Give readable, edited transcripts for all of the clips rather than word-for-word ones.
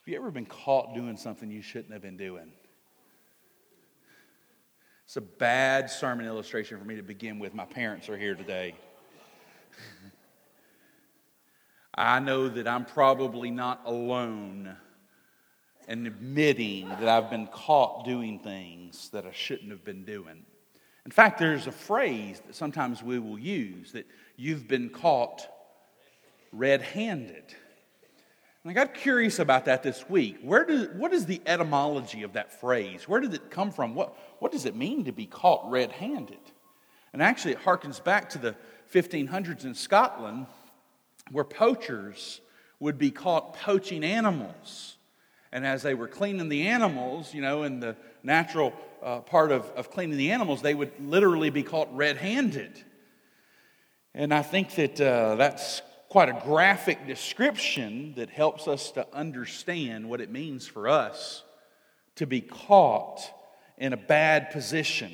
you ever been caught doing something you shouldn't have been doing? It's a bad sermon illustration for me to begin with. My parents are here today. I know that I'm probably not alone in admitting that I've been caught doing things that I shouldn't have been doing. In fact, there's a phrase that sometimes we will use, that you've been caught red-handed. And I got curious about that this week. What is the etymology of that phrase? Where did it come from? What does it mean to be caught red-handed? And actually, it harkens back to the 1500s in Scotland, where poachers would be caught poaching animals. And as they were cleaning the animals, in the natural part of cleaning the animals, they would literally be caught red-handed. And I think that that's quite a graphic description that helps us to understand what it means for us to be caught in a bad position,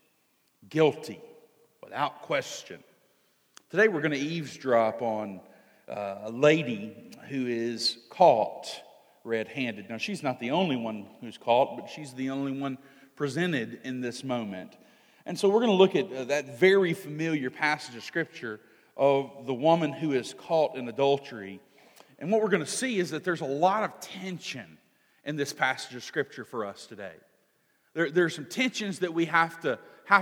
guilty, without question. Today we're going to eavesdrop on a lady who is caught red-handed. Now, she's not the only one who's caught, but she's the only one presented in this moment. And so we're going to look at that very familiar passage of Scripture of the woman who is caught in adultery. And what we're going to see is that there's a lot of tension in this passage of Scripture for us today. There's some tensions that we have to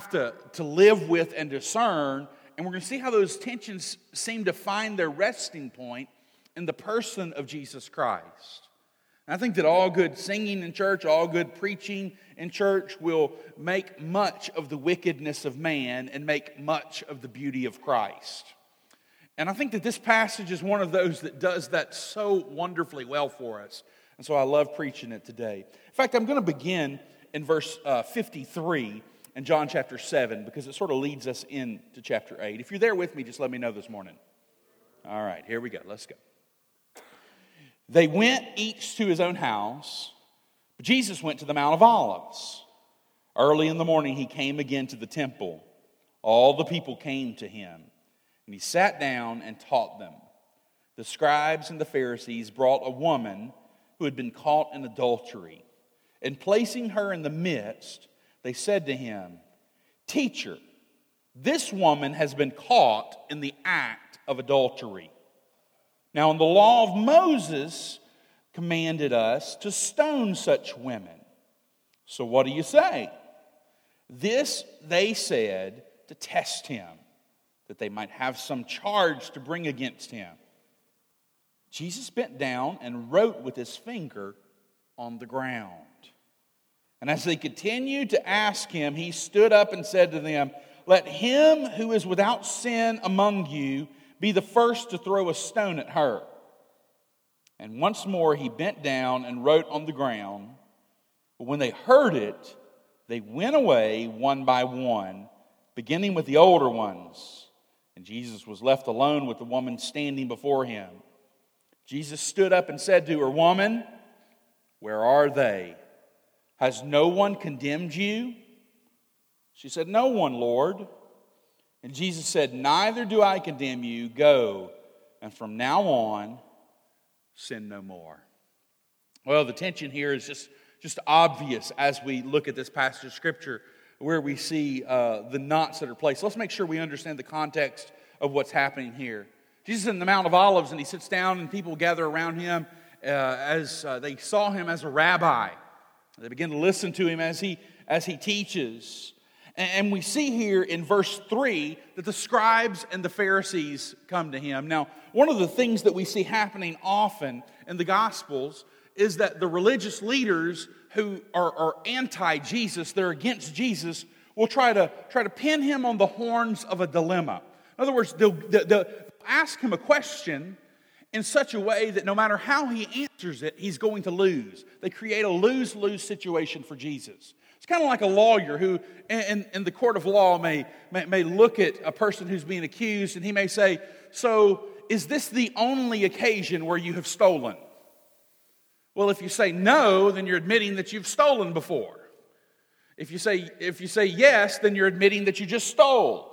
live with and discern, and we're going to see how those tensions seem to find their resting point in the person of Jesus Christ. And I think that all good singing in church, all good preaching in church will make much of the wickedness of man and make much of the beauty of Christ. And I think that this passage is one of those that does that so wonderfully well for us. And so I love preaching it today. In fact, I'm going to begin in verse 53 in John chapter 7, because it sort of leads us into chapter 8. If you're there with me, just let me know this morning. All right, here we go. Let's go. They went each to his own house, but Jesus went to the Mount of Olives. Early in the morning he came again to the temple. All the people came to him, and he sat down and taught them. The scribes and the Pharisees brought a woman who had been caught in adultery, and placing her in the midst, they said to him, "Teacher, this woman has been caught in the act of adultery. Now, in the law of Moses commanded us to stone such women. So what do you say?" This they said to test him, that they might have some charge to bring against him. Jesus bent down and wrote with his finger on the ground. And as they continued to ask him, he stood up and said to them, "Let him who is without sin among you be the first to throw a stone at her." And once more he bent down and wrote on the ground. But when they heard it, they went away one by one, beginning with the older ones. And Jesus was left alone with the woman standing before him. Jesus stood up and said to her, "Woman, where are they? Has no one condemned you?" She said, "No one, Lord." And Jesus said, "Neither do I condemn you. Go, and from now on, sin no more." Well, the tension here is just obvious as we look at this passage of Scripture, where we see the knots that are placed. Let's make sure we understand the context of what's happening here. Jesus is in the Mount of Olives, and he sits down, and people gather around him as they saw him as a rabbi. They begin to listen to him as he teaches. And we see here in verse 3 that the scribes and the Pharisees come to him. Now, one of the things that we see happening often in the Gospels is that the religious leaders who are anti-Jesus, they're against Jesus, will try to pin him on the horns of a dilemma. In other words, they'll ask him a question in such a way that no matter how he answers it, he's going to lose. They create a lose-lose situation for Jesus. It's kind of like a lawyer who, in the court of law, may look at a person who's being accused, and he may say, "So, is this the only occasion where you have stolen?" Well, if you say no, then you're admitting that you've stolen before. If you say yes, then you're admitting that you just stole.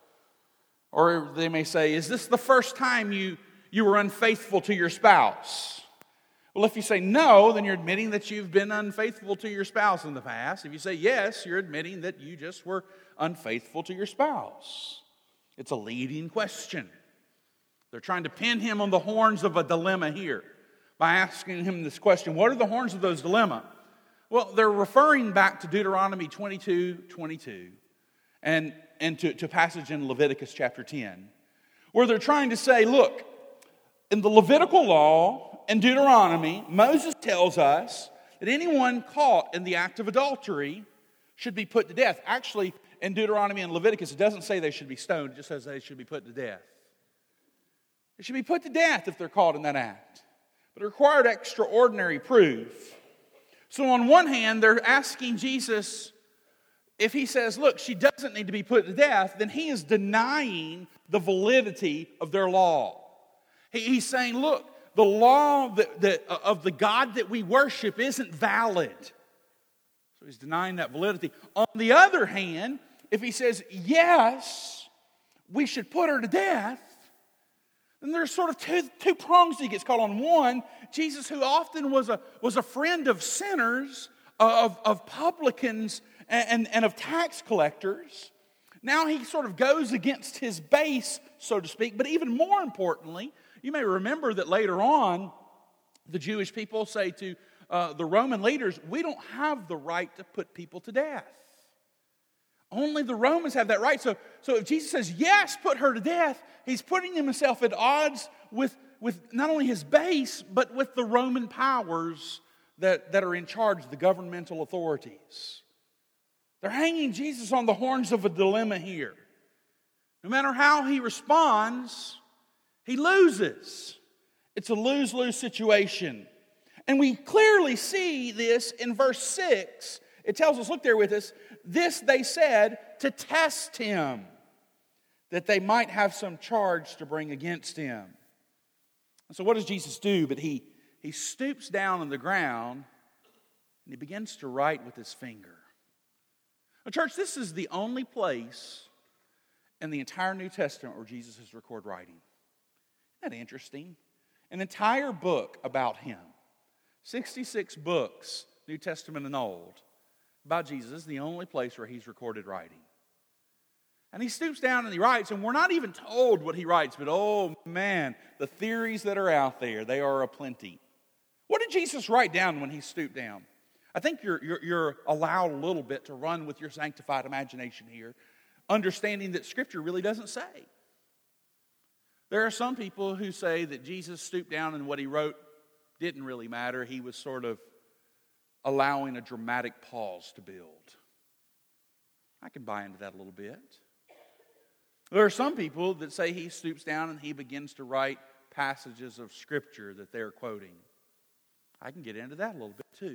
Or they may say, "Is this the first time you were unfaithful to your spouse?" Well, if you say no, then you're admitting that you've been unfaithful to your spouse in the past. If you say yes, you're admitting that you just were unfaithful to your spouse. It's a leading question. They're trying to pin him on the horns of a dilemma here by asking him this question. What are the horns of those dilemma? Well, they're referring back to Deuteronomy 22:22 and to a passage in Leviticus chapter 10, where they're trying to say, look, in the Levitical law and Deuteronomy, Moses tells us that anyone caught in the act of adultery should be put to death. Actually, in Deuteronomy and Leviticus, it doesn't say they should be stoned. It just says they should be put to death. They should be put to death if they're caught in that act. But it required extraordinary proof. So on one hand, they're asking Jesus, if he says, look, she doesn't need to be put to death, then he is denying the validity of their law. He's saying, look, the law of the God that we worship isn't valid. So he's denying that validity. On the other hand, if he says, yes, we should put her to death, then there's sort of two prongs he gets caught on. One, Jesus, who often was a friend of sinners, of publicans, and of tax collectors. Now he sort of goes against his base, so to speak. But even more importantly, you may remember that later on, the Jewish people say to the Roman leaders, we don't have the right to put people to death. Only the Romans have that right. So if Jesus says, yes, put her to death, he's putting himself at odds with not only his base, but with the Roman powers that are in charge, the governmental authorities. They're hanging Jesus on the horns of a dilemma here. No matter how he responds, he loses. It's a lose-lose situation. And we clearly see this in verse 6. It tells us, look there with us, this they said to test him, that they might have some charge to bring against him. And so what does Jesus do? But he stoops down on the ground and he begins to write with his finger. Now, church, this is the only place in the entire New Testament where Jesus is recorded writing. Isn't that interesting? An entire book about him. 66 books, New Testament and Old, about Jesus. This is the only place where he's recorded writing. And he stoops down and he writes, and we're not even told what he writes, but oh man, the theories that are out there, they are aplenty. What did Jesus write down when he stooped down? I think you're allowed a little bit to run with your sanctified imagination here, understanding that Scripture really doesn't say. There are some people who say that Jesus stooped down and what he wrote didn't really matter. He was sort of allowing a dramatic pause to build. I can buy into that a little bit. There are some people that say he stoops down and he begins to write passages of Scripture that they're quoting. I can get into that a little bit too.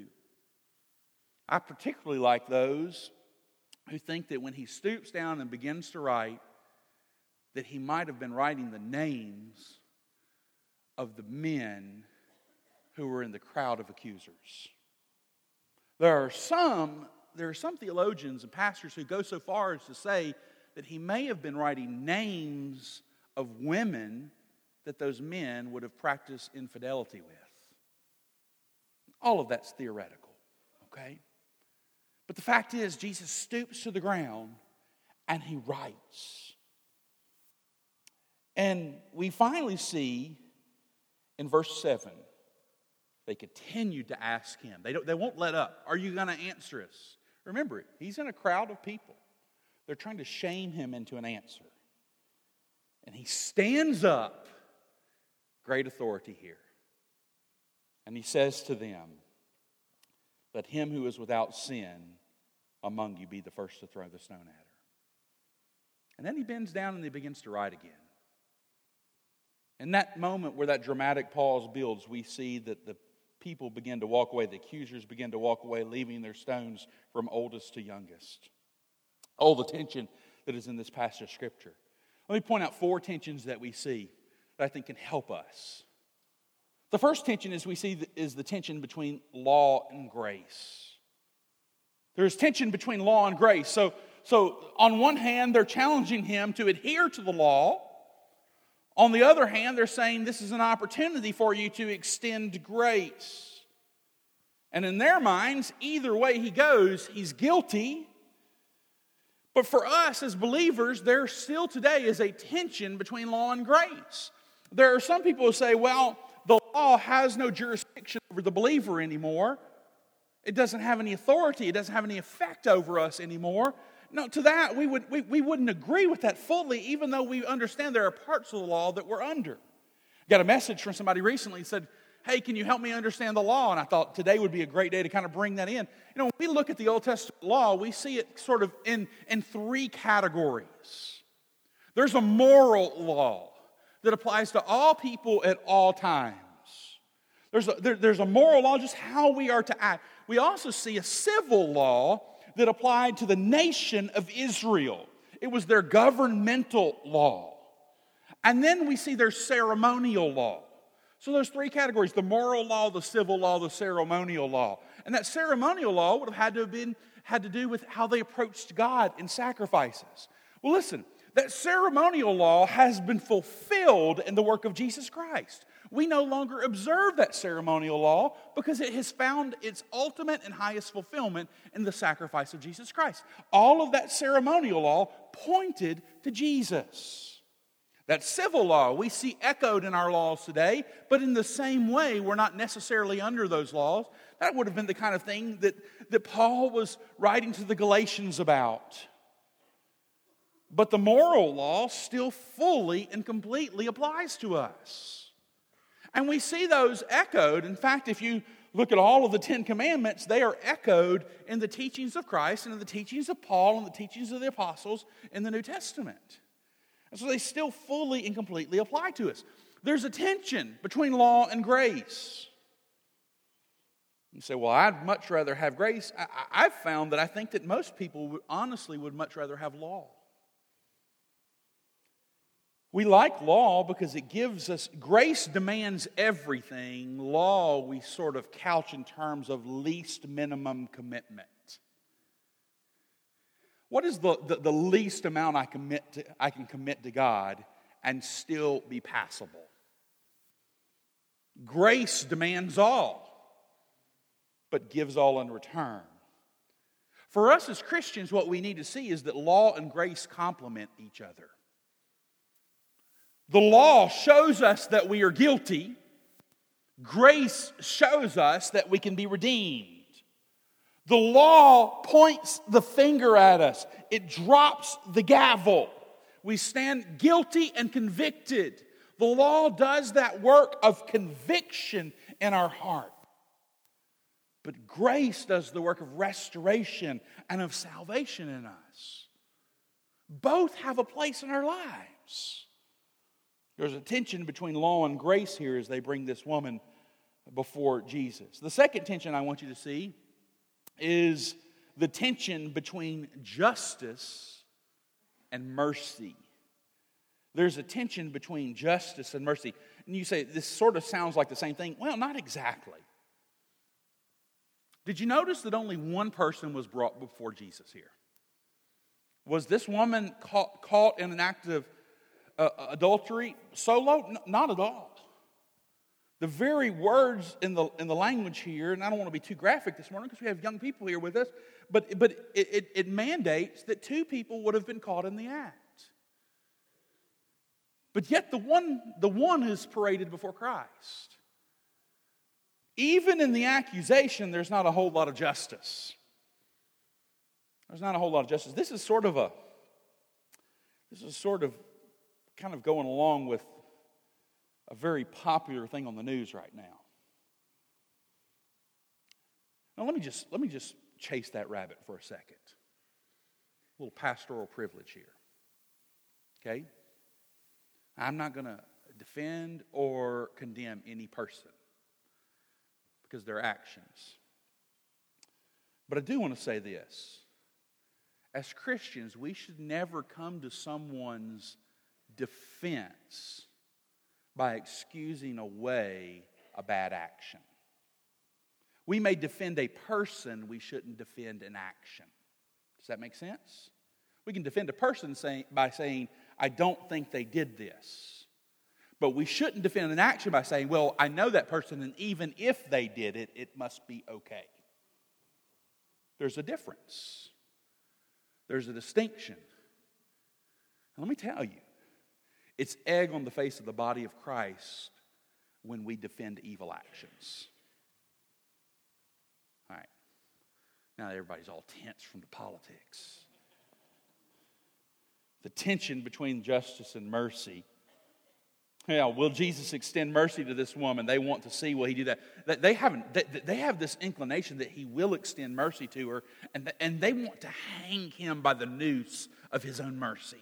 I particularly like those who think that when he stoops down and begins to write, that he might have been writing the names of the men who were in the crowd of accusers. There are some theologians and pastors who go so far as to say that he may have been writing names of women that those men would have practiced infidelity with. All of that's theoretical, okay? But the fact is, Jesus stoops to the ground and he writes. And we finally see in verse 7, they continued to ask him. They won't let up. Are you going to answer us? Remember, he's in a crowd of people. They're trying to shame him into an answer. And he stands up, great authority here. And he says to them, let him who is without sin among you be the first to throw the stone at her. And then he bends down and he begins to write again. In that moment where that dramatic pause builds, we see that the people begin to walk away. The accusers begin to walk away, leaving their stones from oldest to youngest. All the tension that is in this passage of Scripture. Let me point out 4 tensions that we see that I think can help us. The first tension is the tension between law and grace. There's tension between law and grace. So on one hand, they're challenging him to adhere to the law. On the other hand, they're saying this is an opportunity for you to extend grace. And in their minds, either way he goes, he's guilty. But for us as believers, there still today is a tension between law and grace. There are some people who say, well, the law has no jurisdiction over the believer anymore. It doesn't have any authority. It doesn't have any effect over us anymore. No, to that, we wouldn't agree with that fully, even though we understand there are parts of the law that we're under. Got a message from somebody recently that said, hey, can you help me understand the law? And I thought today would be a great day to kind of bring that in. You know, when we look at the Old Testament law, we see it sort of in three categories. There's a moral law that applies to all people at all times. There's a moral law, just how we are to act. We also see a civil law that applied to the nation of Israel. It was their governmental law. And then we see their ceremonial law. So there's three categories: the moral law, the civil law, the ceremonial law. And that ceremonial law would have had to do with how they approached God in sacrifices. Well, listen, that ceremonial law has been fulfilled in the work of Jesus Christ. We no longer observe that ceremonial law because it has found its ultimate and highest fulfillment in the sacrifice of Jesus Christ. All of that ceremonial law pointed to Jesus. That civil law we see echoed in our laws today, but in the same way, we're not necessarily under those laws. That would have been the kind of thing that Paul was writing to the Galatians about. But the moral law still fully and completely applies to us. And we see those echoed. In fact, if you look at all of the Ten Commandments, they are echoed in the teachings of Christ and in the teachings of Paul and the teachings of the apostles in the New Testament. And so they still fully and completely apply to us. There's a tension between law and grace. You say, well, I'd much rather have grace. I've found that I think that most people honestly would much rather have law. We like law because it gives us, grace demands everything. Law we sort of couch in terms of least minimum commitment. What is the least amount I can commit to God and still be passable? Grace demands all, but gives all in return. For us as Christians, what we need to see is that law and grace complement each other. The law shows us that we are guilty. Grace shows us that we can be redeemed. The law points the finger at us. It drops the gavel. We stand guilty and convicted. The law does that work of conviction in our heart. But grace does the work of restoration and of salvation in us. Both have a place in our lives. There's a tension between law and grace here as they bring this woman before Jesus. The second tension I want you to see is the tension between justice and mercy. There's a tension between justice and mercy. And you say, this sort of sounds like the same thing. Well, not exactly. Did you notice that only one person was brought before Jesus here? Was this woman caught in an act of adultery solo? Not at all. The very words in the language here, and I don't want to be too graphic this morning because we have young people here with us, but it mandates that two people would have been caught in the act. But yet the one is paraded before Christ. Even in the accusation, there's not a whole lot of justice. There's not a whole lot of justice. This is sort of kind of going along with a very popular thing on the news right now. Now let me just chase that rabbit for a second. A little pastoral privilege here. Okay? I'm not going to defend or condemn any person because of their actions. But I do want to say this. As Christians, we should never come to someone's defense by excusing away a bad action. We may defend a person, we shouldn't defend an action. Does that make sense? We can defend a person by saying, I don't think they did this. But we shouldn't defend an action by saying, well, I know that person, and even if they did it, it must be okay. There's a difference. There's a distinction. And let me tell you, it's egg on the face of the body of Christ when we defend evil actions. All right. Now everybody's all tense from the politics. The tension between justice and mercy. Yeah, will Jesus extend mercy to this woman? They want to see, will he do that? They have this inclination that he will extend mercy to her, and they want to hang him by the noose of his own mercy.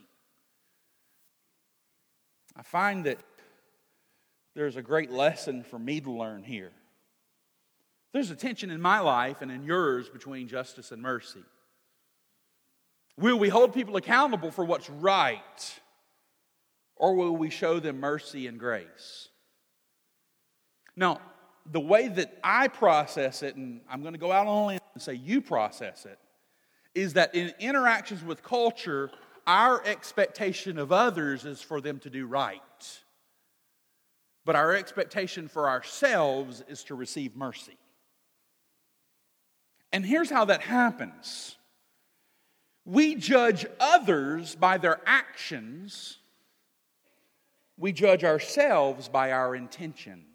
I find that there's a great lesson for me to learn here. There's a tension in my life and in yours between justice and mercy. Will we hold people accountable for what's right? Or will we show them mercy and grace? Now, the way that I process it, and I'm going to go out on a limb and say you process it, is that in interactions with culture, our expectation of others is for them to do right. But our expectation for ourselves is to receive mercy. And here's how that happens. We judge others by their actions. We judge ourselves by our intentions.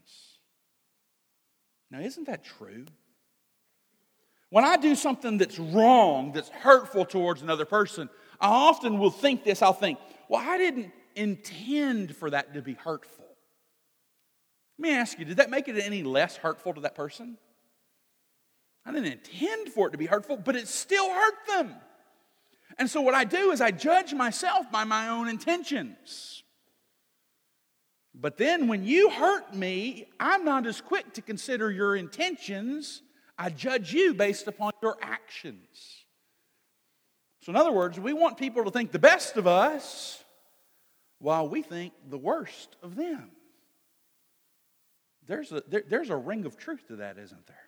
Now, isn't that true? When I do something that's wrong, that's hurtful towards another person, I often will think this. I'll think, well, I didn't intend for that to be hurtful. Let me ask you, did that make it any less hurtful to that person? I didn't intend for it to be hurtful, but it still hurt them. And so what I do is I judge myself by my own intentions. But then when you hurt me, I'm not as quick to consider your intentions. I judge you based upon your actions. So in other words, we want people to think the best of us while we think the worst of them. There's a ring of truth to that, isn't there?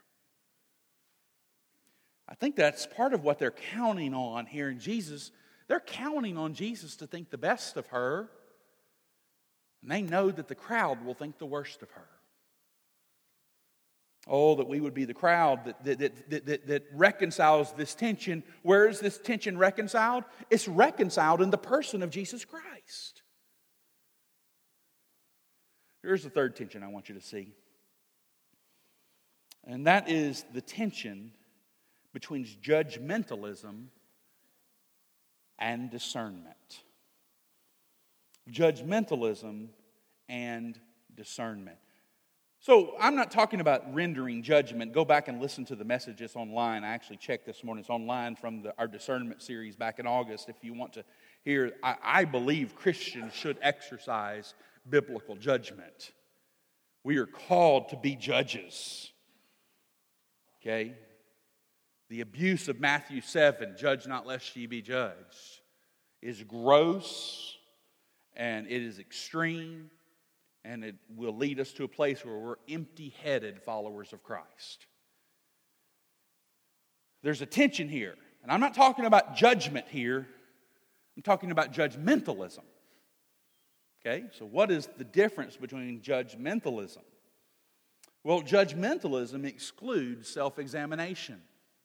I think that's part of what they're counting on here in Jesus. They're counting on Jesus to think the best of her. And they know that the crowd will think the worst of her. Oh, that we would be the crowd that reconciles this tension. Where is this tension reconciled? It's reconciled in the person of Jesus Christ. Here's the third tension I want you to see. And that is the tension between judgmentalism and discernment. Judgmentalism and discernment. So I'm not talking about rendering judgment. Go back and listen to the message. It's online. I actually checked this morning. It's online from our discernment series back in August. If you want to hear, I believe Christians should exercise biblical judgment. We are called to be judges. Okay? The abuse of Matthew 7, judge not lest ye be judged, is gross and it is extreme, and it will lead us to a place where we're empty-headed followers of Christ. There's a tension here, and I'm not talking about judgment here. I'm talking about judgmentalism. Okay, so what is the difference between judgmentalism? Well, judgmentalism excludes self-examination.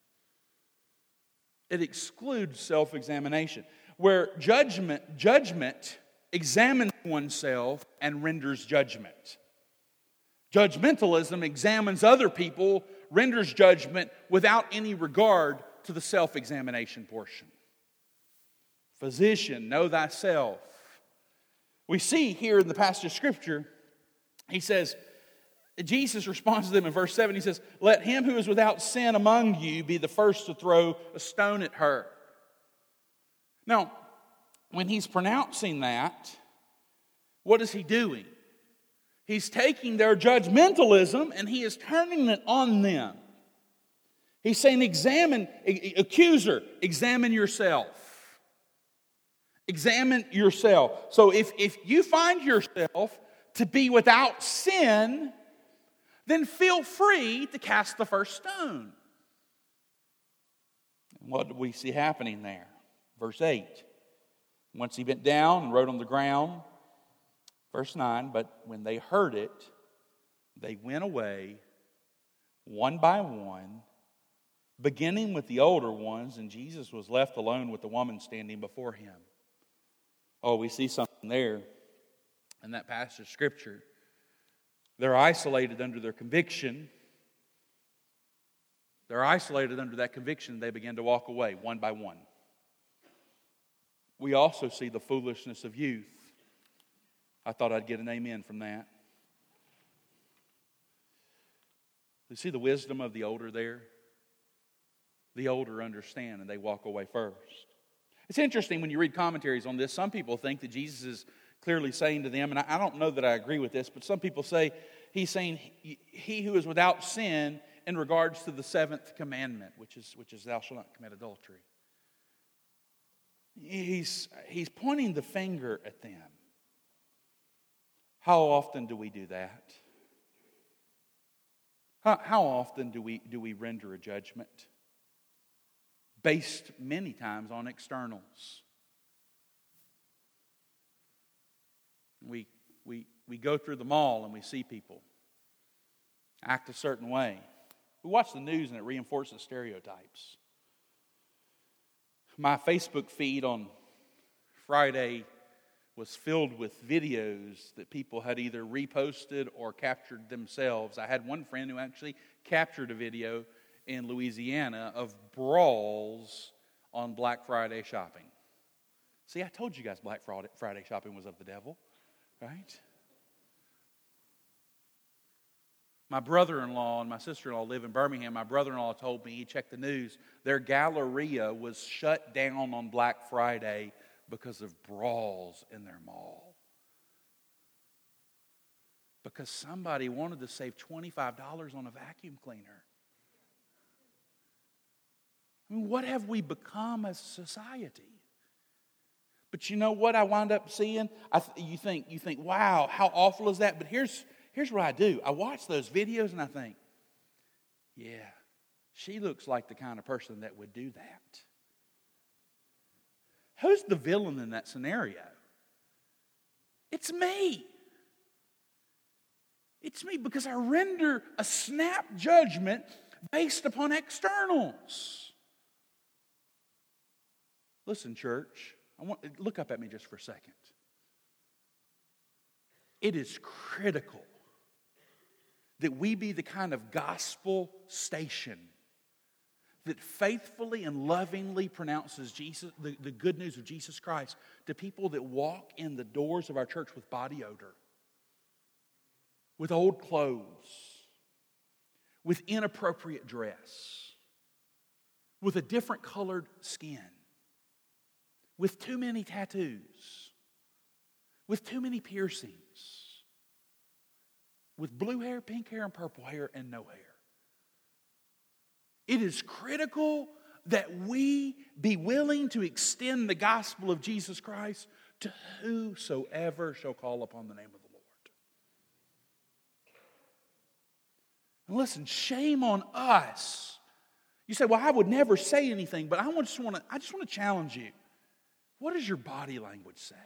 It excludes self-examination. Where judgment examines oneself and renders judgment. Judgmentalism examines other people, renders judgment without any regard to the self-examination portion. Physician, know thyself. We see here in the passage of Scripture, he says, Jesus responds to them in verse 7. He says, let him who is without sin among you be the first to throw a stone at her. Now, when he's pronouncing that, what is he doing? He's taking their judgmentalism and he is turning it on them. He's saying, accuser, examine yourself. Examine yourself. So if you find yourself to be without sin, then feel free to cast the first stone. And what do we see happening there? Verse 8. Once he bent down and wrote on the ground. Verse 9, but when they heard it, they went away one by one, beginning with the older ones, and Jesus was left alone with the woman standing before him. Oh, we see something there in that passage of Scripture. They're isolated under their conviction. They're isolated under that conviction. They begin to walk away one by one. We also see the foolishness of youth. I thought I'd get an amen from that. You see the wisdom of the older there? The older understand and they walk away first. It's interesting when you read commentaries on this. Some people think that Jesus is clearly saying to them, and I don't know that I agree with this, but some people say he's saying he who is without sin in regards to the seventh commandment, which is thou shalt not commit adultery. He's pointing the finger at them. How often do we do that? How often do we render a judgment based many times on externals? We go through the mall and we see people act a certain way. We watch the news and it reinforces stereotypes. My Facebook feed on Friday was filled with videos that people had either reposted or captured themselves. I had one friend who actually captured a video in Louisiana of brawls on Black Friday shopping. See, I told you guys Black Friday shopping was of the devil, right? My brother-in-law and my sister-in-law live in Birmingham. My brother-in-law told me, he checked the news, their Galleria was shut down on Black Friday because of brawls in their mall. Because somebody wanted to save $25 on a vacuum cleaner. I mean, what have we become as a society? But you know what I wind up seeing? You think, wow, how awful is that? But here's what I do. I watch those videos and I think, yeah, she looks like the kind of person that would do that. Who's the villain in that scenario? It's me. It's me because I render a snap judgment based upon externals. Listen, church, look up at me just for a second. It is critical that we be the kind of gospel station that faithfully and lovingly pronounces Jesus, the good news of Jesus Christ to people that walk in the doors of our church with body odor, with old clothes, with inappropriate dress, with a different colored skin, with too many tattoos, with too many piercings, with blue hair, pink hair, and purple hair, and no hair. It is critical that we be willing to extend the gospel of Jesus Christ to whosoever shall call upon the name of the Lord. And listen, shame on us. You say, well, I would never say anything, but I just want to challenge you. What does your body language say?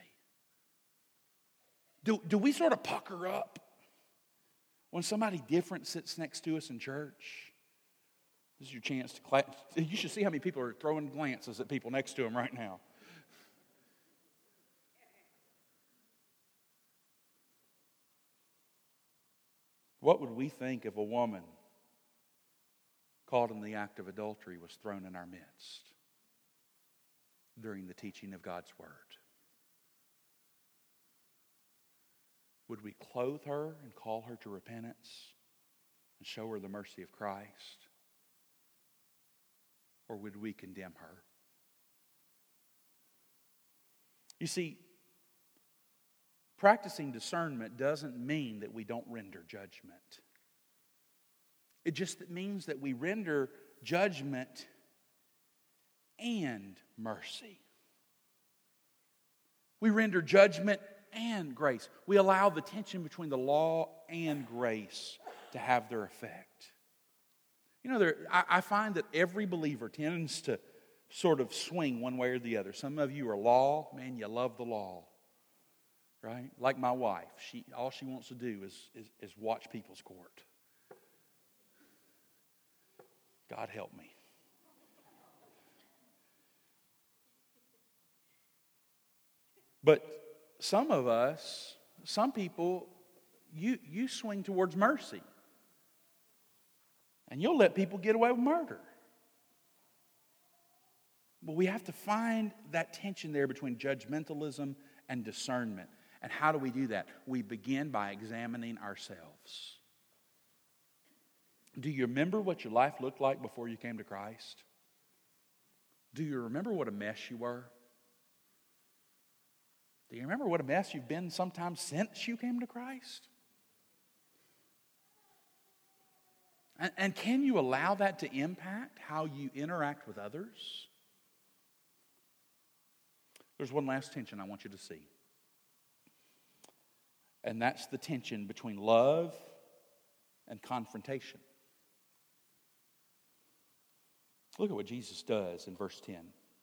Do we sort of pucker up when somebody different sits next to us in church? This is your chance to clap. You should see how many people are throwing glances at people next to them right now. What would we think if a woman caught in the act of adultery was thrown in our midst during the teaching of God's Word? Would we clothe her and call her to repentance and show her the mercy of Christ? Or would we condemn her? You see, practicing discernment doesn't mean that we don't render judgment. It just means that we render judgment and mercy. We render judgment and grace. We allow the tension between the law and grace to have their effect. You know, I find that every believer tends to sort of swing one way or the other. Some of you are law, man, you love the law. right? Like my wife. All she wants to do is watch People's Court. God help me. But some of us, some people, you swing towards mercy. And you'll let people get away with murder. But we have to find that tension there between judgmentalism and discernment. And how do we do that? We begin by examining ourselves. Do you remember what your life looked like before you came to Christ? Do you remember what a mess you were? Do you remember what a mess you've been sometimes since you came to Christ? And can you allow that to impact how you interact with others? There's one last tension I want you to see. And that's the tension between love and confrontation. Look at what Jesus does in verse 10.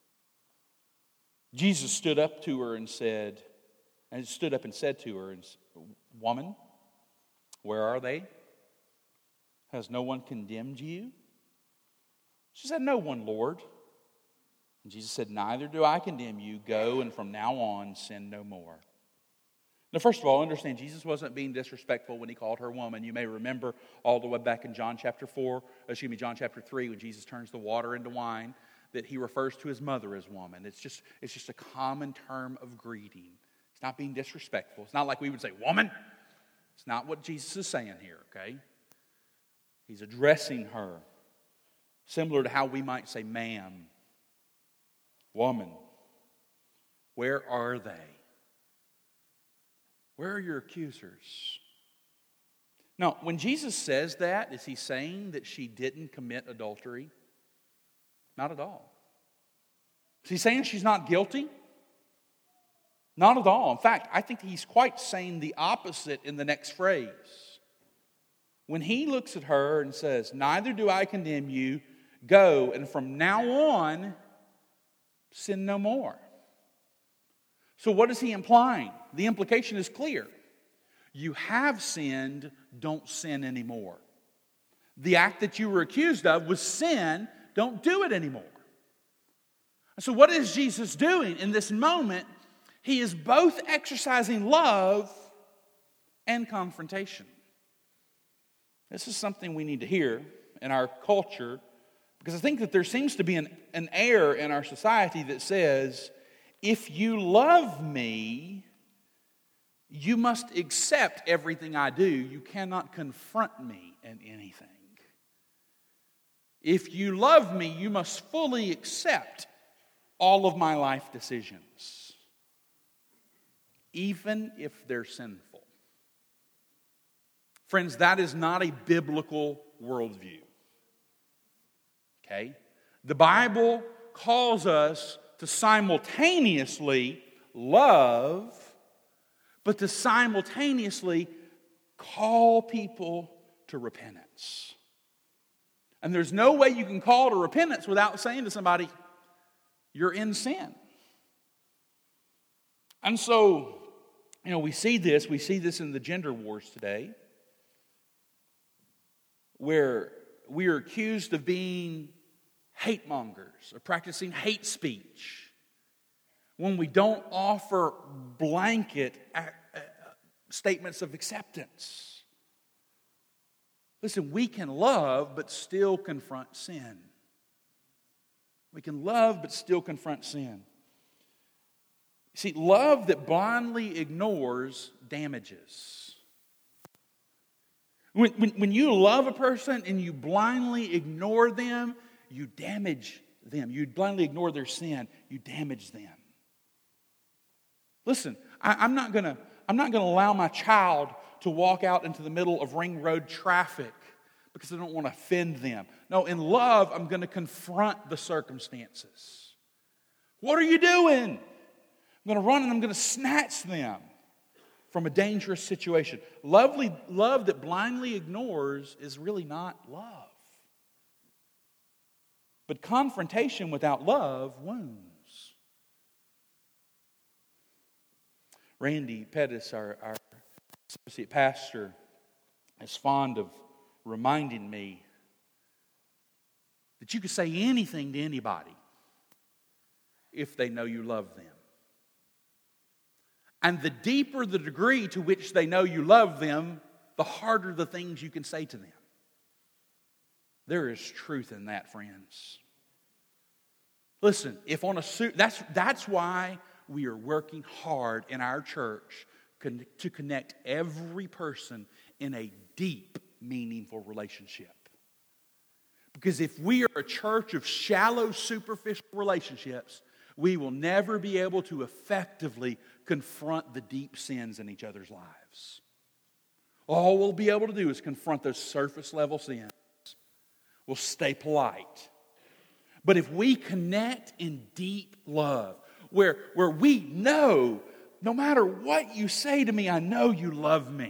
Jesus stood up to her and said to her, "Woman, where are they? Has no one condemned you?" She said, "No one, Lord." And Jesus said, "Neither do I condemn you. Go, and from now on sin no more." Now, first of all, understand Jesus wasn't being disrespectful when he called her woman. You may remember all the way back in John chapter 3, when Jesus turns the water into wine, that he refers to his mother as woman. It's just a common term of greeting. It's not being disrespectful. It's not like we would say, "Woman." It's not what Jesus is saying here, okay? He's addressing her, similar to how we might say, "Ma'am, woman, where are they? Where are your accusers?" Now, when Jesus says that, is he saying that she didn't commit adultery? Not at all. Is he saying she's not guilty? Not at all. In fact, I think he's quite saying the opposite in the next phrase. When he looks at her and says, "Neither do I condemn you, go, and from now on, sin no more." So what is he implying? The implication is clear. You have sinned, don't sin anymore. The act that you were accused of was sin, don't do it anymore. So what is Jesus doing in this moment? He is both exercising love and confrontation. This is something we need to hear in our culture, because I think that there seems to be an air in our society that says, if you love me, you must accept everything I do. You cannot confront me in anything. If you love me, you must fully accept all of my life decisions, even if they're sinful. Friends, that is not a biblical worldview. Okay? The Bible calls us to simultaneously love, but to simultaneously call people to repentance. And there's no way you can call to repentance without saying to somebody, "You're in sin." And so, we see this in the gender wars today, where we are accused of being hate mongers or practicing hate speech when we don't offer blanket statements of acceptance. Listen, we can love but still confront sin. We can love but still confront sin. See, love that blindly ignores damages. When you love a person and you blindly ignore them, you damage them. You blindly ignore their sin, you damage them. Listen, I'm not going to allow my child to walk out into the middle of ring road traffic because I don't want to offend them. No, in love, I'm going to confront the circumstances. What are you doing? I'm going to run and I'm going to snatch them from a dangerous situation. Love that blindly ignores is really not love. But confrontation without love wounds. Randy Pettis, our associate pastor, is fond of reminding me that you can say anything to anybody if they know you love them. And the deeper the degree to which they know you love them, the harder the things you can say to them. There is truth in that, friends. Listen, if on that's why we are working hard in our church to connect every person in a deep, meaningful relationship. Because if we are a church of shallow, superficial relationships, we will never be able to effectively confront the deep sins in each other's lives. All we'll be able to do is confront those surface level sins. We'll stay polite. But if we connect in deep love, where we know, no matter what you say to me, I know you love me,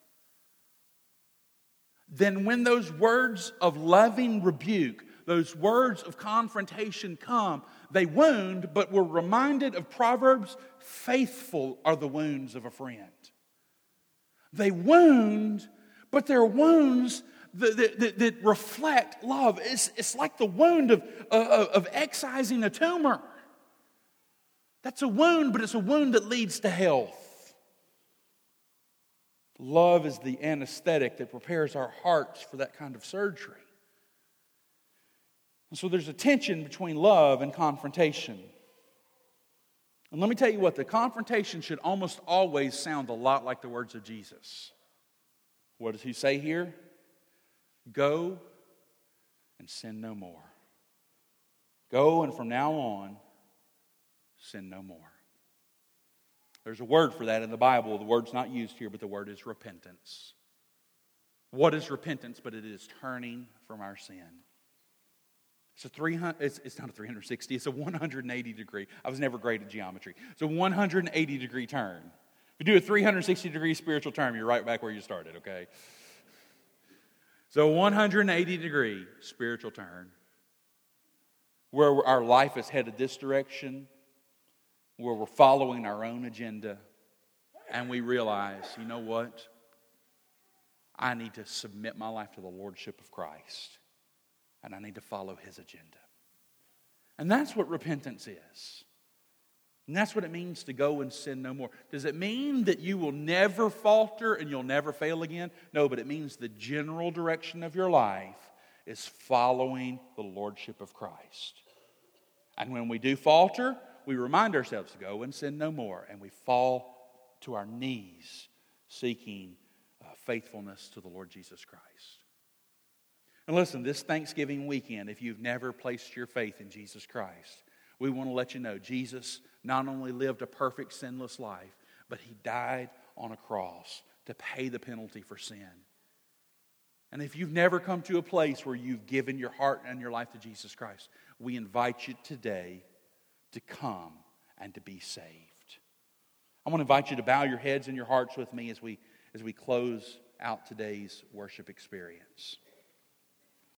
then when those words of loving rebuke, those words of confrontation come, they wound, but we're reminded of Proverbs, faithful are the wounds of a friend. They wound, but they're wounds that reflect love. It's like the wound of excising a tumor. That's a wound, but it's a wound that leads to health. Love is the anesthetic that prepares our hearts for that kind of surgery. And so there's a tension between love and confrontation. And let me tell you what, the confrontation should almost always sound a lot like the words of Jesus. What does he say here? Go and sin no more. Go and from now on, sin no more. There's a word for that in the Bible. The word's not used here, but the word is repentance. What is repentance? But it is turning from our sin. It's not a 360, it's a 180 degree. I was never great at geometry. It's a 180 degree turn. If you do a 360 degree spiritual turn, you're right back where you started, okay? So 180 degree spiritual turn, where our life is headed this direction, where we're following our own agenda, and we realize, you know what? I need to submit my life to the Lordship of Christ, and I need to follow His agenda. And that's what repentance is. And that's what it means to go and sin no more. Does it mean that you will never falter and you'll never fail again? No, but it means the general direction of your life is following the Lordship of Christ. And when we do falter, we remind ourselves to go and sin no more. And we fall to our knees seeking faithfulness to the Lord Jesus Christ. And listen, this Thanksgiving weekend, if you've never placed your faith in Jesus Christ, we want to let you know Jesus not only lived a perfect sinless life, but He died on a cross to pay the penalty for sin. And if you've never come to a place where you've given your heart and your life to Jesus Christ, we invite you today to come and to be saved. I want to invite you to bow your heads and your hearts with me as we close out today's worship experience.